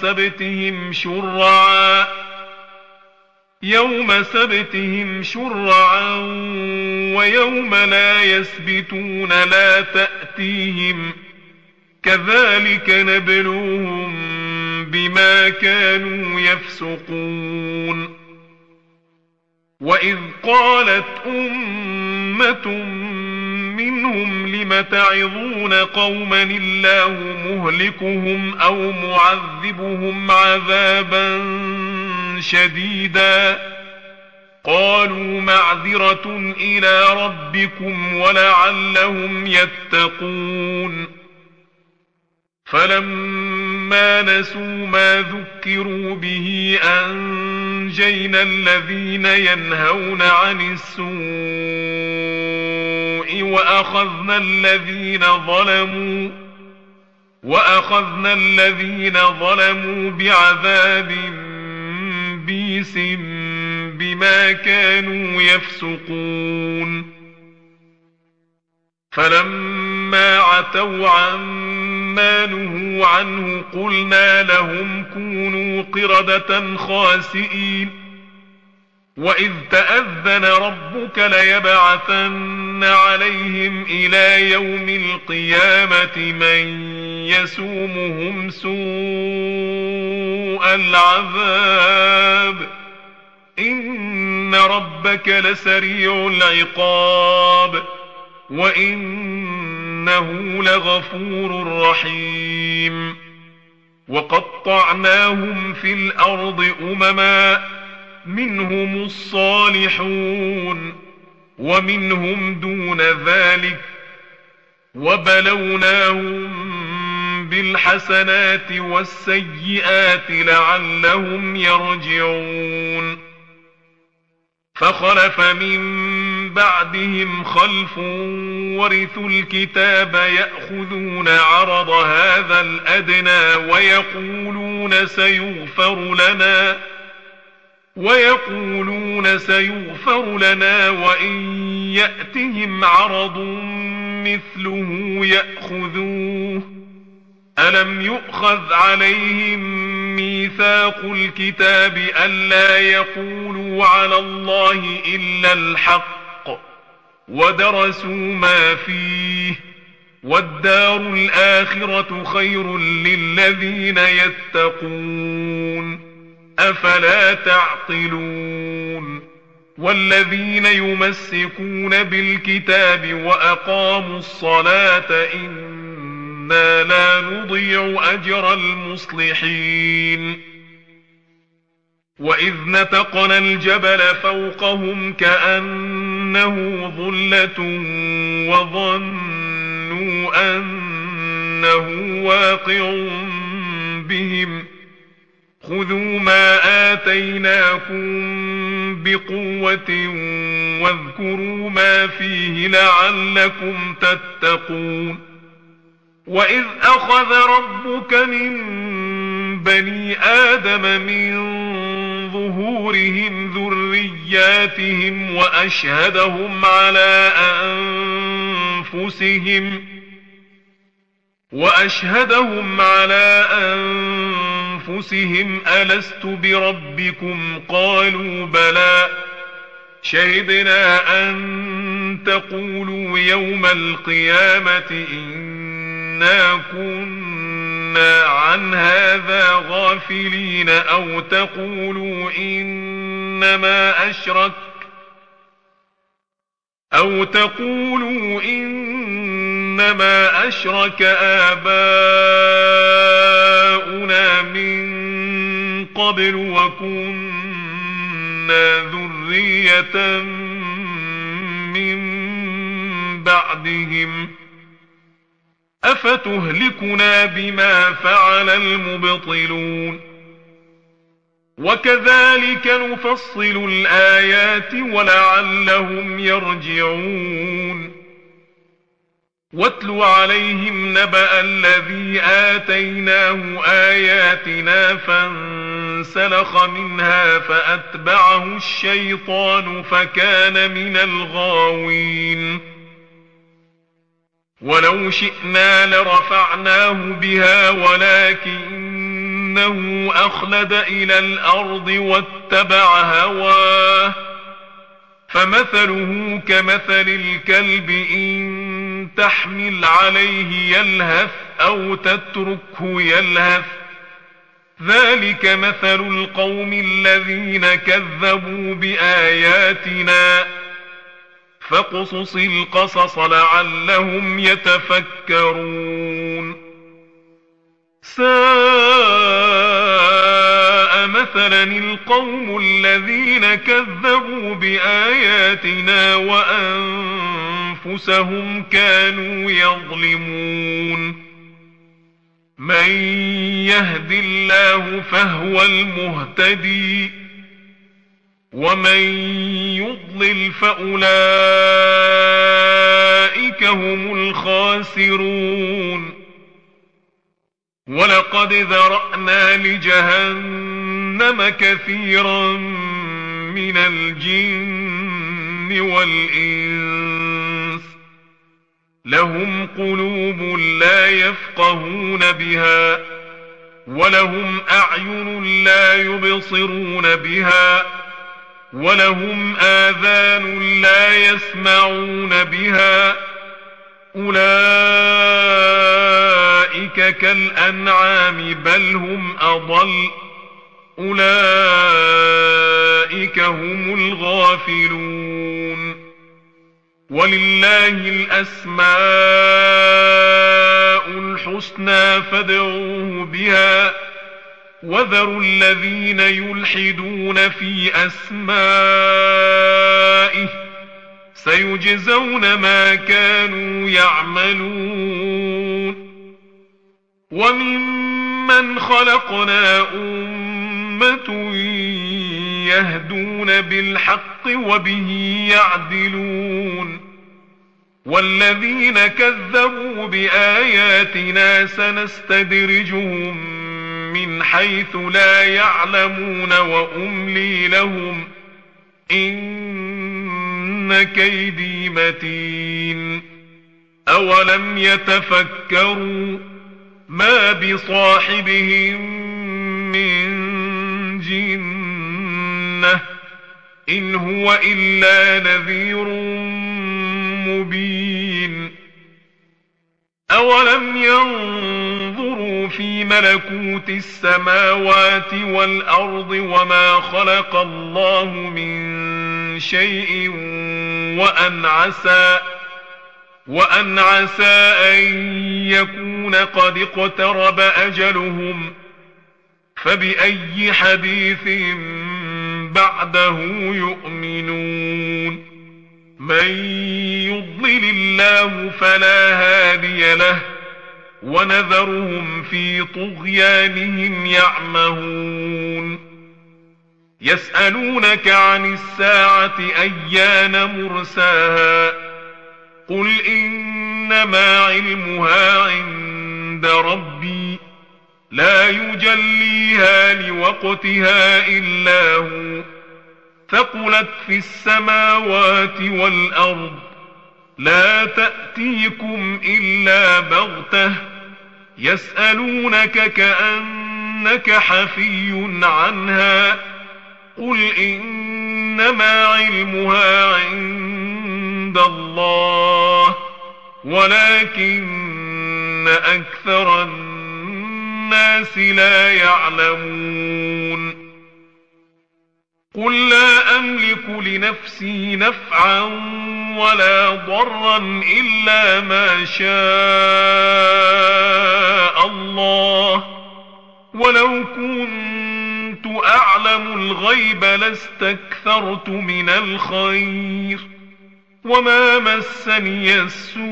سبتهم شرعا ويوم لا يسبتون لا تأتيهم كذلك نبلوهم بما كانوا يفسقون. وإذ قالت أمة منهم لم تعظون قوما الله مهلكهم أو معذبهم عذابا شديدا قالوا معذرة إلى ربكم ولعلهم يتقون. فلما نسوا ما ذكروا به أنجينا الذين ينهون عن السوء وأخذنا الذين ظلموا بعذاب بئيس بما كانوا يفسقون. فلما عتوا عما نهوا عنه قلنا لهم كونوا قردة خاسئين. وإذ تأذن ربك ليبعثن عليهم إلى يوم القيامة من يسومهم سوء العذاب إن ربك لسريع العقاب وإنه لغفور رحيم. وقطعناهم في الأرض أمما منهم الصالحون ومنهم دون ذلك وبلوناهم بالحسنات والسيئات لعلهم يرجعون. فخلف من بعدهم خلف ورثوا الكتاب يأخذون عرض هذا الأدنى ويقولون سيغفر لنا وإن يأتهم عرض مثله يأخذوه. ألم يؤخذ عليهم ميثاق الكتاب ألا يقولوا على الله إلا الحق ودرسوا ما فيه والدار الآخرة خير للذين يتقون أفلا تعقلون. والذين يمسكون بالكتاب وأقاموا الصلاة إنا لا نضيع أجر المصلحين. وإذ نتقنا الجبل فوقهم كأنه ظلة وظنوا أنه واقع بهم خذوا ما آتيناكم بقوة واذكروا ما فيه لعلكم تتقون. وإذ أخذ ربك من بني آدم من ظهورهم ذرياتهم وأشهدهم على أنفسهم ألست بربكم قالوا بلى شهدنا أن تقولوا يوم القيامة إنا كنا عن هذا غافلين أو تقولوا إنما أشرك آباؤنا من قبل وكنا ذرية من بعدهم أفتهلكنا بما فعل المبطلون. وكذلك نفصل الآيات ولعلهم يرجعون. واتل عليهم نبأ الذي آتيناه آياتنا فانسلخ منها فأتبعه الشيطان فكان من الغاوين. ولو شئنا لرفعناه بها ولكنه أخلد إلى الأرض واتبع هواه فمثله كمثل الكلب إن تحمل عليه يلهث أو تتركه يلهث ذلك مثل القوم الذين كذبوا بآياتنا فاقصص القصص لعلهم يتفكرون ساء مثلا القوم الذين كذبوا بآياتنا وأنفسهم كانوا يظلمون من يهد الله فهو المهتدي ومن يضلل فأولئك هم الخاسرون ولقد ذرأنا لجهنم كثيرا من الجن والإنس لهم قلوب لا يفقهون بها ولهم أعين لا يبصرون بها ولهم آذان لا يسمعون بها أولئك كالأنعام بل هم أضل أولئك هم الغافلون ولله الأسماء الحسنى فادعوه بها وذروا الذين يلحدون في أسمائه سيجزون ما كانوا يعملون وممن خلقنا أمة يهدون بالحق وبه يعدلون والذين كذبوا بآياتنا سنستدرجهم من حيث لا يعلمون وأملي لهم إن كيدي متين أولم يتفكروا ما بصاحبهم من جنة إن هو إلا نذير مبين أولم ينظروا في ملكوت السماوات والأرض وما خلق الله من شيء وأن عسى أن يكون قد اقترب أجلهم فبأي حديث بعده يؤمنون من يضلل الله فلا هادي له ونذرهم في طغيانهم يعمهون يسألونك عن الساعة أيان مرساها قل إنما علمها عند ربي لا يجليها لوقتها إلا هو ثقلت في السماوات والأرض لا تأتيكم إلا بغتة يسألونك كأنك حفي عنها قل إنما علمها عند الله ولكن أكثر الناس لا يعلمون قل لا أملك لنفسي نفعا ولا ضرا إلا ما شاء الله ولو كنت أعلم الغيب لاستكثرت من الخير وما مسني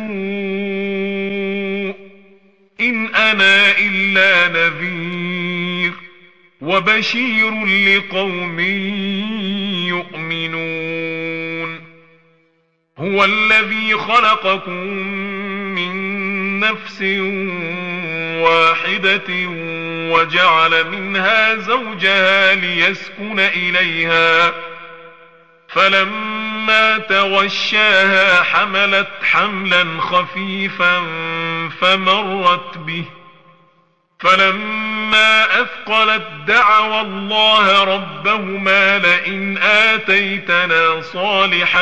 السوء إن أنا إلا نذير وبشير لقوم يؤمنون هو الذي خلقكم من نفس واحدة وجعل منها زوجها ليسكن إليها فلما تغشاها حملت حملا خفيفا فمرت به فلما أثقلت دعوا الله ربهما لئن آتيتنا صالحا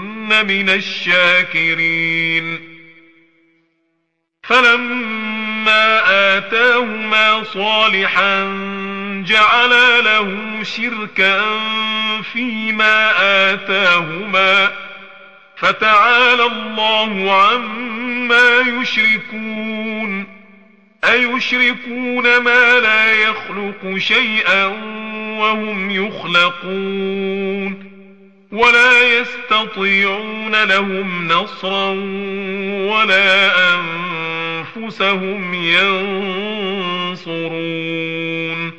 لنكونن من الشاكرين فلما فلما آتاهما صالحا جعلا له شركا فيما آتاهما فتعالى الله عما يشركون أيشركون ما لا يخلق شيئا وهم يخلقون ولا يستطيعون لهم نصرا ولا أنفسهم ينصرون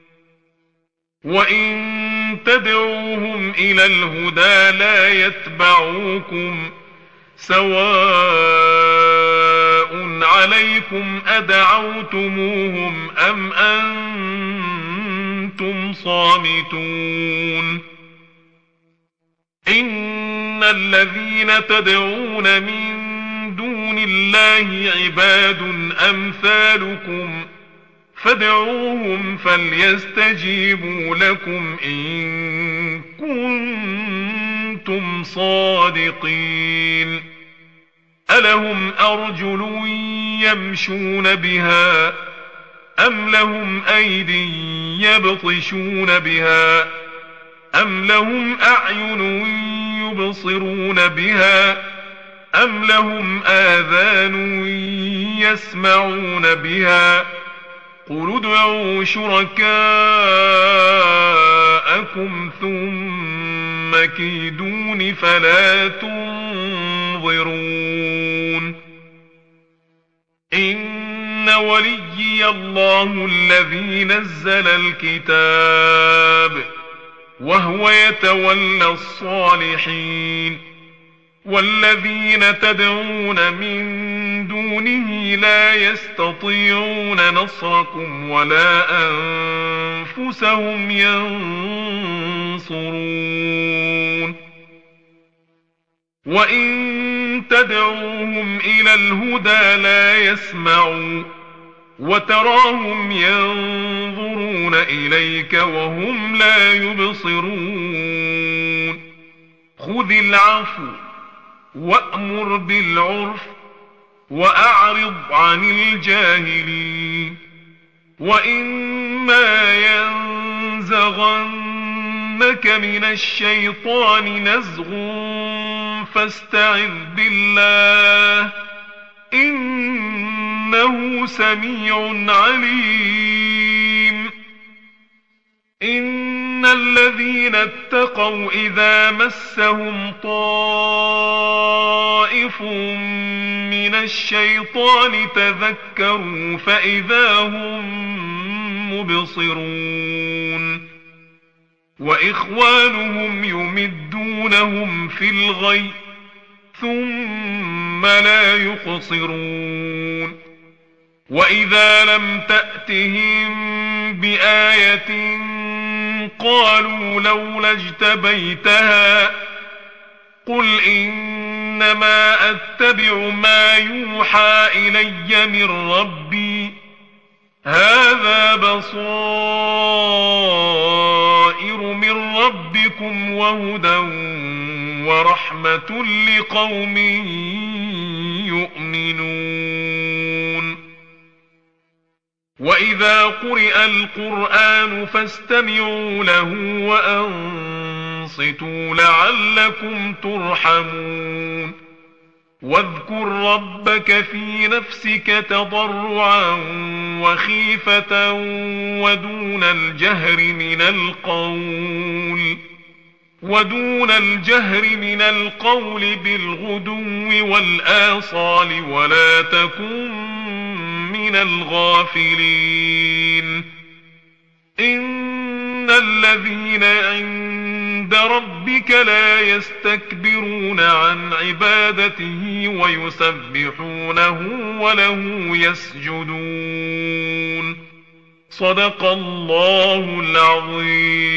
وإن تدعوهم إلى الهدى لا يتبعوكم سواء عليكم أدعوتموهم أم أنتم صامتون إن الذين تدعون من دون الله عباد أمثالكم فادعوهم فليستجيبوا لكم إن كنتم صادقين ألهم أرجل يمشون بها أم لهم أيد يبطشون بها أم لهم أعين يبصرون بها أم لهم آذان يسمعون بها قل ادعوا شركاءكم ثم كيدون فلا تنظرون إن وليي الله الذي نزل الكتاب وهو يتولى الصالحين والذين تدعون من دونه لا يستطيعون نصركم ولا أنفسهم ينصرون وإن تدعوهم إلى الهدى لا يسمعوا وتراهم ينظرون إليك وهم لا يبصرون خذ العفو وأمر بالعرف وأعرض عن الجاهلين وإما ينزغنك من الشيطان نزغ فاستعذ بالله إنه سميع عليم إن الذين اتقوا إذا مسهم طائف من الشيطان تذكروا فإذا هم مبصرون وإخوانهم يمدونهم في الغي ثم لا يقصرون وإذا لم تأتهم بآية قالوا لولا اجتبيتها قل إنما أتبع ما يوحى إلي من ربي هذا بصائر من ربكم وهدى ورحمة لقوم يؤمنون وإذا قرئ القرآن فاستمعوا له وأنصتوا لعلكم ترحمون واذكر ربك في نفسك تضرعا وخيفة ودون الجهر من القول بالغدو والآصال ولا تكن من الغافلين إن الذين عند ربك لا يستكبرون عن عبادته ويسبحونه وله يسجدون صدق الله العظيم.